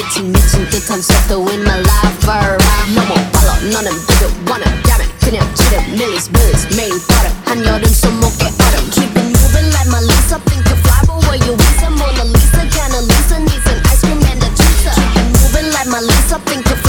미친 듯한 속도 in my life verb 너무 빨라 너는 비도 원해 damn it 그냥 지름 밀리스 매일 빠름 한여름 손목에 얼음 Keep it moving like my Lisa Think you fly but where you Lisa Mona Lisa kinda Lisa needs an ice cream and a juicer Keep it moving like my Lisa Think you